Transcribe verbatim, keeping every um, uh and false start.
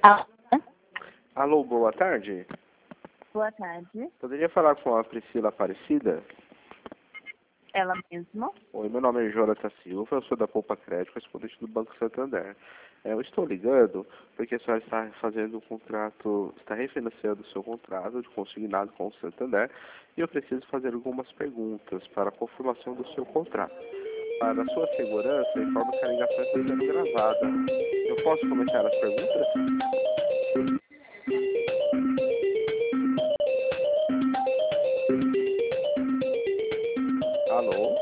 Ah, Alô, boa tarde. boa tarde. Poderia falar com a Priscila Aparecida? Ela mesma. Oi, meu nome é Jonathan Silva, eu sou da Poupa Crédito, correspondente do Banco Santander. É, eu estou ligando porque a senhora está fazendo um contrato, está refinanciando o seu contrato de consignado com o Santander e eu preciso fazer algumas perguntas para a confirmação do seu contrato. Para a sua segurança, informo que a ligação está sendo gravada. Eu posso começar as perguntas? Alô?